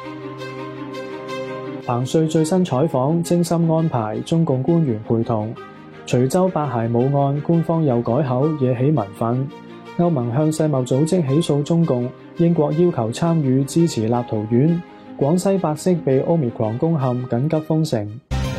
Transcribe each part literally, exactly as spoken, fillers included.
彭帥最新採訪精心安排，中共官員陪同。徐州八孩母案官方又改口，惹起民憤。歐盟向世貿組織起訴中共，英國要求參與支持立陶宛。廣西百色被 Omicron 攻陷，緊急封城。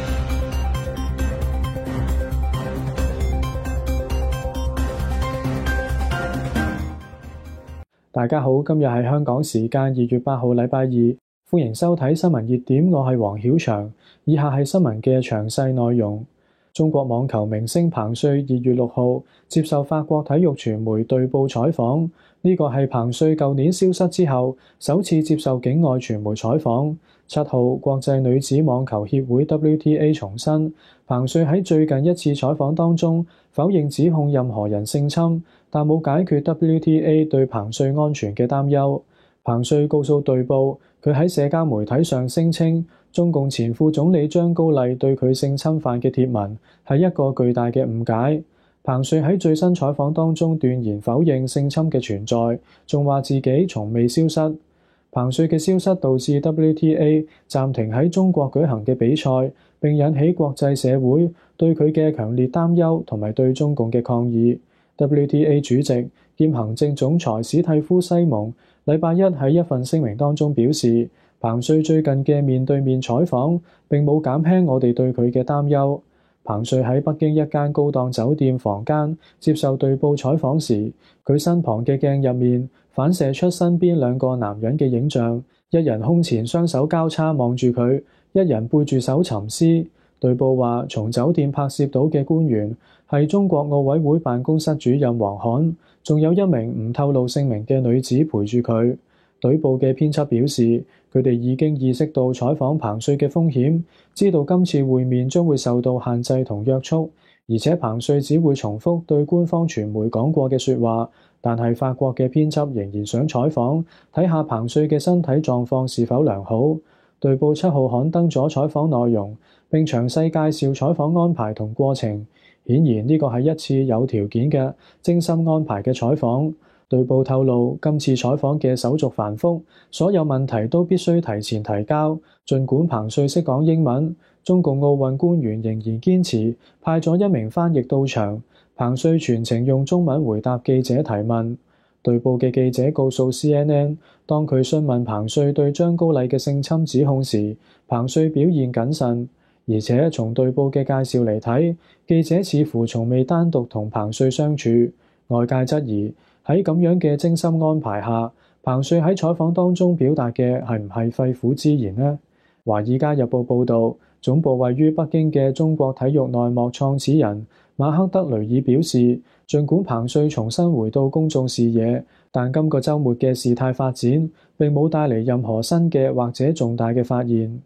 大家好，今日係香港時間二月八號禮拜二，歡迎收睇新聞熱點，我係黃曉翔。以下係新聞嘅詳細內容。中國網球明星彭帥二月六號接受法國體育傳媒對報採訪，呢個係彭帥舊年消失之後首次接受境外傳媒採訪。七號，國際女子網球協會 W T A 重申，彭帥喺最近一次採訪當中否認指控任何人性侵，但冇解決 W T A 對彭帥安全嘅擔憂。彭帥告訴對報，佢喺社交媒體上聲稱，中共前副總理張高麗對佢性侵犯嘅貼文係一個巨大嘅誤解。彭帥喺最新採訪當中斷言否認性侵嘅存在，仲話自己從未消失。彭帥嘅消失導致 W T A 暫停喺中國舉行嘅比賽，並引起國際社會對佢嘅強烈擔憂同埋對中共嘅抗議。W T A 主席兼行政總裁史蒂夫西蒙禮拜一喺一份聲明當中表示，彭帥最近嘅面對面採訪並冇減輕我哋對佢嘅擔憂。彭帥喺北京一間高檔酒店房間接受對報採訪時，佢身旁嘅鏡入面反射出身邊兩個男人嘅影像，一人胸前雙手交叉望住佢，一人背住手沉思。對報話，從酒店拍攝到嘅官員係中國奧委會辦公室主任王罕，仲有一名唔透露姓名嘅女子陪住佢。對報嘅編輯表示，佢哋已經意識到採訪彭帥嘅風險，知道今次會面將會受到限制同約束，而且彭帥只會重複對官方傳媒講過嘅說話。但係法國嘅編輯仍然想採訪，睇下彭帥嘅身體狀況是否良好。對報七號刊登咗採訪內容，並詳細介紹採訪安排同過程。顯然呢個係一次有條件嘅精心安排嘅採訪。對報透露，今次採訪嘅手續繁複，所有問題都必須提前提交。儘管彭帥識講英文，中共奧運官員仍然堅持派咗一名翻譯到場。彭帥全程用中文回答記者提問。對報嘅記者告訴 C N N， 當佢詢問彭帥對張高麗嘅性侵指控時，彭帥表現謹慎，而且從對報嘅介紹嚟睇，記者似乎從未單獨同彭帥相處。外界質疑喺咁樣嘅精心安排下，彭帥喺採訪當中表達嘅係唔係肺腑之言呢？《華爾街日報》報導，總部位於北京嘅中國體育內幕創始人馬克德雷爾表示，儘管彭帥重新回到公眾視野，但今個週末嘅事態發展並冇帶嚟任何新嘅或者重大嘅發現。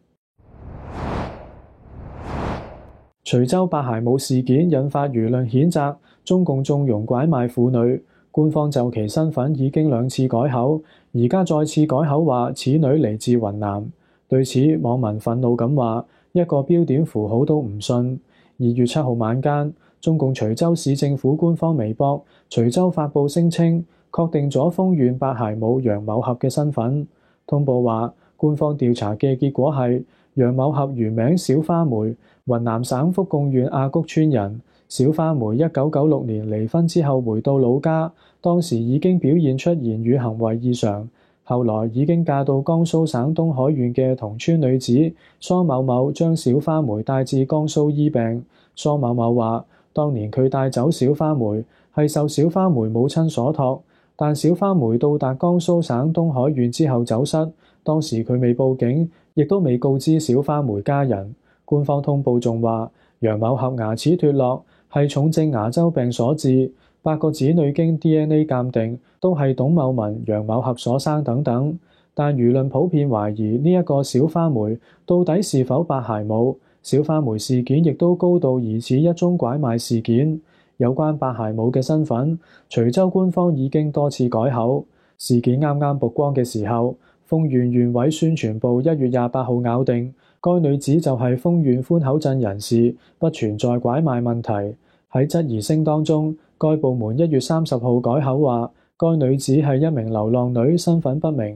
徐州八孩母事件引發輿論譴責中共縱容拐賣婦女，官方就其身份已經兩次改口，而家再次改口話此女嚟自雲南。對此，網民憤怒咁話，一個標點符號都唔信。二月七號晚間，中共徐州市政府官方微博徐州發布聲稱，確定咗豐縣八孩母楊某俠嘅身份。通報話，官方調查嘅結果係楊某俠原名小花梅，雲南省福貢縣阿谷村人。小花梅一九九六年離婚之後回到老家，當時已經表現出言語行為異常。後來已經嫁到江蘇省東海縣嘅同村女子蘇某某將小花梅帶至江蘇醫病。蘇某某話，當年佢帶走小花梅係受小花梅母親所託，但小花梅到達江蘇省東海縣之後走失，當時佢未報警，亦都未告知小花梅家人。官方通報仲話，楊某俠牙齒脫落係重症牙周病所致，八個子女經 D N A 鑑定都係董某文、楊某俠所生等等，但輿論普遍懷疑呢一個小花梅到底是否八孩母。小花梅事件亦都高度疑似一宗拐賣事件。有關八孩母嘅身份，徐州官方已經多次改口。事件啱啱曝光嘅時候，豐縣縣委宣傳部一月廿八號咬定，該女子就係豐縣寬口鎮人士，不存在拐賣問題。喺質疑聲當中，該部門一月三十號改口話，該女子係一名流浪女，身份不明。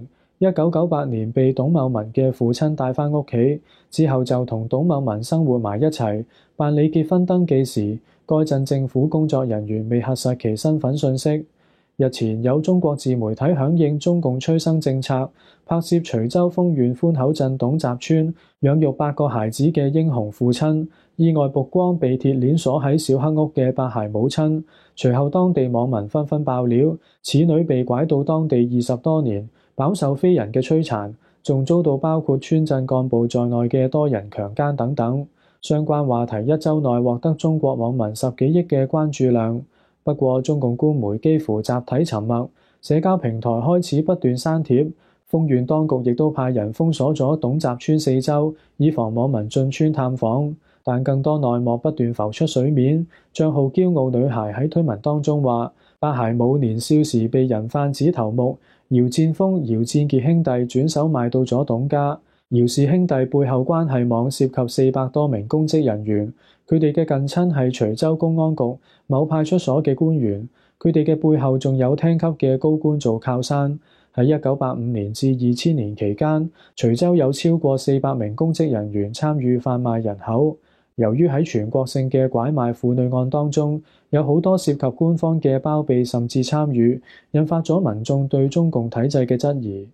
一九九八年被董某文嘅父親帶返屋企，之後就同董某文生活埋一齊。辦理結婚登記時，該鎮政府工作人員未核實其身份信息。日前有中國自媒體響應中共催生政策，拍攝徐州豐縣寬口鎮董集村養育八個孩子嘅英雄父親，意外曝光被鐵鏈鎖喺小黑屋嘅八孩母親。隨後當地網民紛紛爆料，此女被拐到當地二十多年，飽受非人嘅摧殘，仲遭到包括村鎮幹部在內嘅多人強姦等等。相關話題一週內獲得中國網民十幾億嘅關注量。不過中共官媒幾乎集體沉默，社交平台開始不斷刪帖。豐縣當局亦都派人封鎖咗董集村四周，以防網民進村探訪。但更多內幕不斷浮出水面。帳號驕傲女孩喺推文當中話，八孩母年少時被人販子頭目姚戰鋒、姚戰傑兄弟轉手賣到咗董家。姚氏兄弟背後關係網涉及四百多名公職人員，佢哋嘅近親係徐州公安局某派出所嘅官員，佢哋嘅背後仲有廳級嘅高官做靠山。喺一九八五年至二千年期間，徐州有超過四百名公職人員參與販賣人口。由於喺全國性嘅拐賣婦女案當中，有好多涉及官方嘅包庇甚至參與，引發咗民眾對中共體制嘅質疑。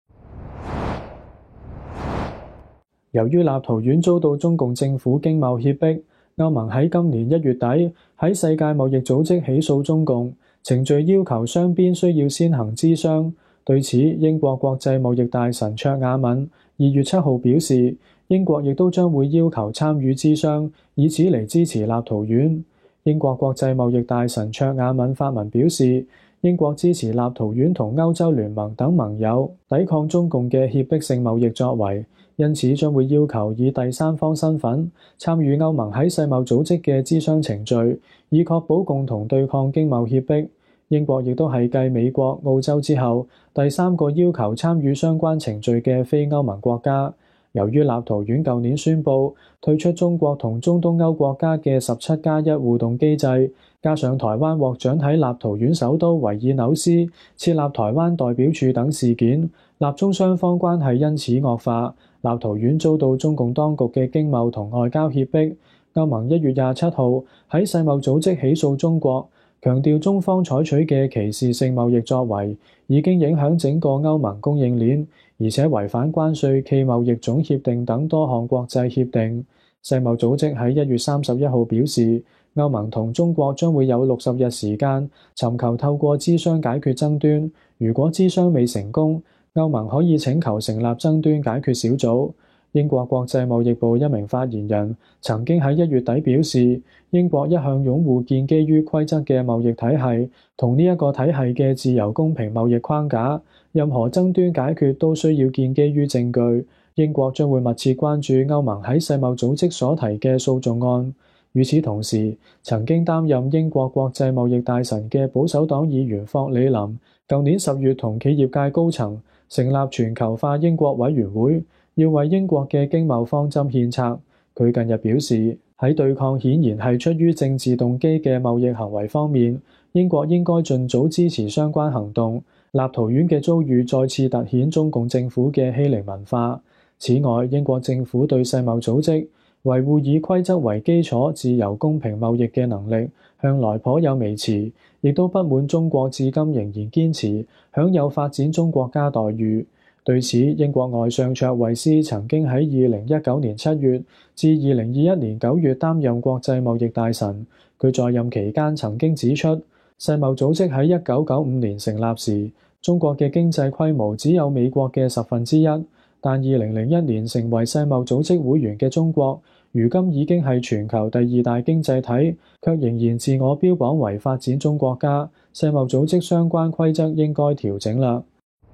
由於立陶宛遭到中共政府經貿脅迫，歐盟喺今年一月底喺世界貿易組織起訴中共，程序要求雙邊需要先行諮商。對此，英國國際貿易大臣卓雅敏二月七號表示，英國亦都將會要求參與諮商，以此嚟支持立陶宛。英國國際貿易大臣卓雅敏發文表示，英國支持立陶宛同歐洲聯盟等盟友抵抗中共嘅脅迫性貿易作為，因此將會要求以第三方身份參與歐盟喺世貿組織嘅諮商程序，以確保共同對抗經貿脅迫。英國亦都係繼美國、澳洲之後第三個要求參與相關程序嘅非歐盟國家。由於立陶宛舊年宣布退出中國同中東歐國家嘅十七加一互動機制，加上台灣獲准喺立陶宛首都維爾紐斯設立台灣代表處等事件，立中雙方關係因此惡化。立陶宛遭到中共當局嘅經貿同外交脅迫。歐盟一月廿七號喺世貿組織起訴中國，強調中方採取嘅歧視性貿易作為已經影響整個歐盟供應鏈，而且違反關稅暨貿易總協定等多項國際協定。世貿組織喺一月三十一號表示，歐盟同中國將會有六十日時間尋求透過諮商解決爭端。如果諮商未成功，歐盟可以請求成立爭端解決小組。英國國際貿易部一名發言人曾經喺一月底表示，英國一向擁護建基於規則嘅貿易體系，同呢一個體系嘅自由公平貿易框架，任何爭端解決都需要建基於證據。英國將會密切關注歐盟喺世貿組織所提嘅訴訟案。與此同時，曾經擔任英國國際貿易大臣嘅保守黨議員霍里林，舊年十月同企業界高層成立全球化英國委員會，要為英國嘅經貿方針獻策。佢近日表示，喺對抗顯然係出於政治動機嘅貿易行為方面，英國應該盡早支持相關行動。立陶宛嘅遭遇再次凸顯中共政府嘅欺凌文化。此外，英國政府對世貿組織維護以規則為基礎自由公平貿易嘅能力向來頗有微詞，亦都不滿中國至今仍然堅持享有發展中國家待遇。對此，英國外相卓慧思曾經喺二零一九年七月至二零二一年九月擔任國際貿易大臣。佢在任期間曾經指出，世貿組織喺一九九五年成立時，中國嘅經濟規模只有美國嘅十分之一，但二零零一年成為世貿組織會員嘅中國，如今已經係全球第二大經濟體，卻仍然自我標榜為發展中國家。世貿組織相關規則應該調整啦。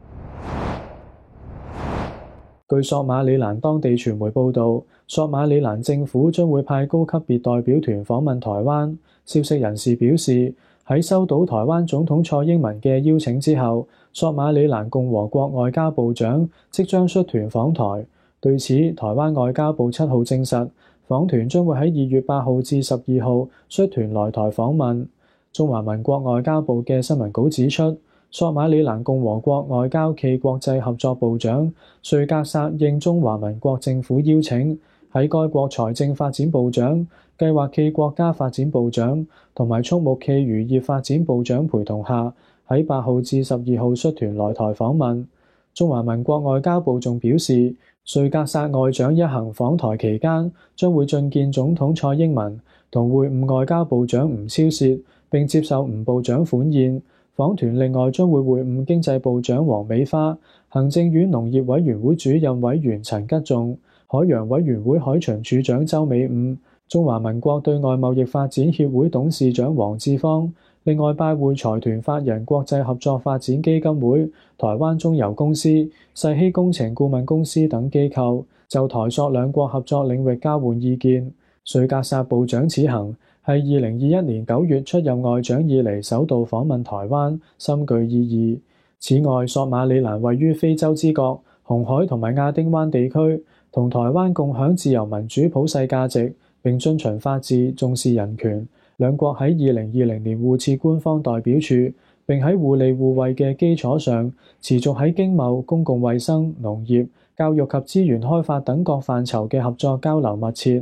據索馬里蘭當地傳媒報導，索馬里蘭政府將會派高級別代表團訪問台灣。消息人士表示，喺收到台灣總統蔡英文嘅邀請之後，索馬里蘭共和國外交部長即將率團訪台。對此，台灣外交部七號證實，訪團將會喺二月八號至十二號率團來台訪問。中華民國外交部嘅新聞稿指出， 索馬里蘭共和國外交暨國際合作部長瑞格薩應中華民國政府邀請，喺該國財政發展部長、計劃暨國家發展部長同埋畜牧暨漁業發展部長陪同下，喺八號至十二號率團來台訪問。中華民國外交部仲表示，瑞格薩外長一行訪台期間，將會晉見總統蔡英文，同會晤外交部長吳釗燮，並接受吳部長款宴。訪團另外將會會晤經濟部長黃美花、行政院農業委員會主任委員陳吉仲、海洋委員會海巡署長周美五、中華民國對外貿易發展協會董事長黃志芳。另外拜會財團法人國際合作發展基金會、台灣中油公司、世禧工程顧問公司等機構，就台索兩國合作領域交換意見。瑞格薩部長此行係二零二一年九月出任外長以嚟首度訪問台灣，深具意義。此外，索馬里蘭位於非洲之角、紅海同埋亞丁灣地區，同台灣共享自由民主普世價值，並遵循法治、重視人權。兩國喺二零二零年互設官方代表處，並喺互利互惠嘅基礎上，持續喺經貿、公共衛生、農業、教育及資源開發等各範疇嘅合作交流密切。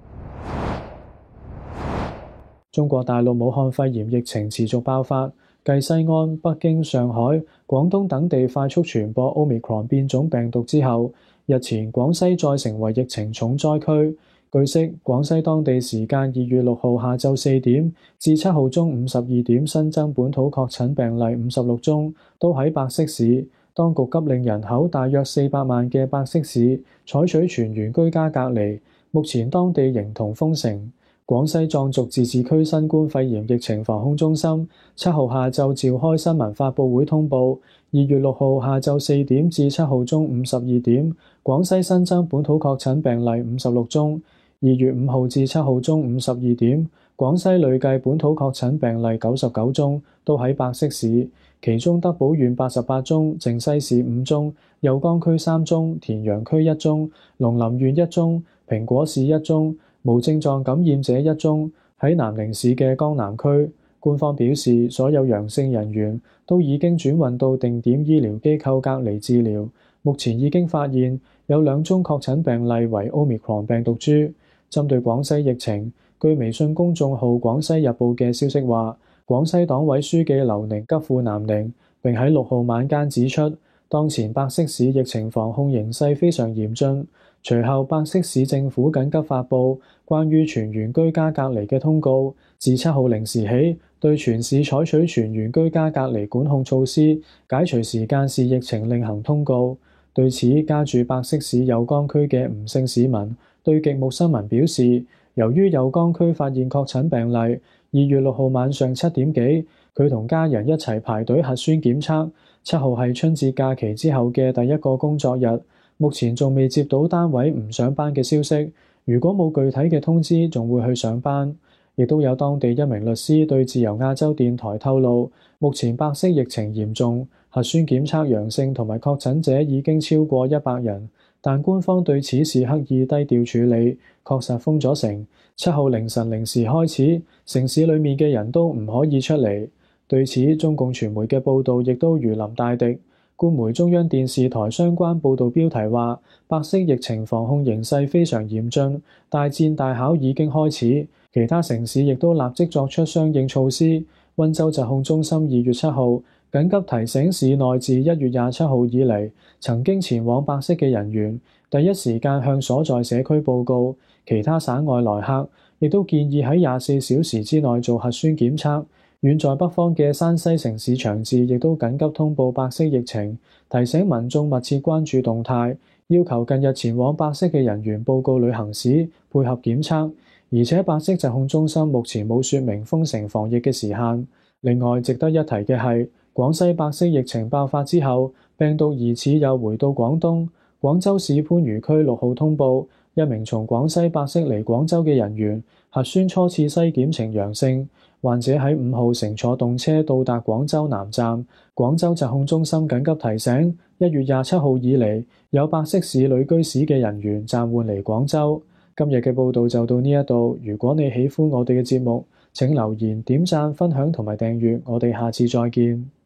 中國大陸武漢肺炎疫情持續爆發，繼西安、北京、上海、廣東等地快速傳播 Omicron 變種病毒之後，日前廣西再成為疫情重災區。據悉，廣西當地時間二月六號下晝四點至七號中午十二點新增本土確診病例五十六宗，都喺百色市。當局急令人口大約四百萬嘅百色市採取全員居家隔離，目前當地仍同封城。廣西壯族自治區新冠肺炎疫情防控中心七號下晝召開新聞發佈會通報，二月六號下晝四點至七號中午十二點，廣西新增本土確診病例五十六宗。二月五號至七號中午十二點，廣西累計本土確診病例九十九宗，都喺百色市，其中德保縣八十八宗，靖西市五宗，右江區三宗，田陽區一宗，農林縣一宗，蘋果市一宗，無症狀感染者一宗。喺南寧市嘅江南區，官方表示所有陽性人員都已經轉運到定點醫療機構隔離治療，目前已經發現有兩宗確診病例為 Omicron 病毒株。針對廣西疫情，據微信公眾號《廣西日報》嘅消息話，廣西黨委書記劉寧急赴南寧，並喺六號晚間指出，當前百色市疫情防控形勢非常嚴峻。隨後，百色市政府緊急發布關於全員居家隔離嘅通告，自七號零時起，對全市採取全員居家隔離管控措施，解除時間視疫情另行通告。對此，家住百色市右江區嘅吳姓市民對極目新聞表示，由於右江區發現確診病例，二月六號晚上七點幾，佢同家人一齊排隊核酸檢測。七號係春節假期之後嘅第一個工作日，目前仲未接到單位唔上班嘅消息。如果冇具體嘅通知，仲會去上班。亦都有當地一名律師對自由亞洲電台透露，目前百色疫情嚴重，核酸檢測陽性同埋確診者已經超過一百人。但官方對此事刻意低調處理，確實封咗城。七號凌晨零時開始，城市裡面嘅人都唔可以出嚟。對此，中共傳媒嘅報導亦都如臨大敵。官媒中央電視台相關報導標題話，百色疫情防控形勢非常嚴峻，大戰大考已經開始。其他城市亦都立即作出相應措施。溫州疾控中心二月七號緊急提醒市內自一月廿七號以嚟曾經前往百色嘅人員，第一時間向所在社區報告。其他省外來客亦都建議喺廿四小時之內做核酸檢測。遠在北方嘅山西城市長治亦都緊急通報百色疫情，提醒民眾密切關注動態，要求近日前往百色嘅人員報告旅行史，配合檢測。而且百色疾控中心目前冇説明封城防疫嘅時限。另外，值得一提嘅係，廣西百色疫情爆發之後，病毒疑似又回到廣東。廣州市番禺區六號通報，一名從廣西百色嚟廣州嘅人員核酸初次篩檢呈陽性，患者喺五號乘坐動車到達廣州南站。廣州疾控中心緊急提醒，一月廿七號以嚟有百色市旅居史嘅人員暫緩嚟廣州。今日嘅報道就到呢一度。如果你喜歡我哋嘅節目，請留言、點讚、分享同埋訂閱。我哋下次再見。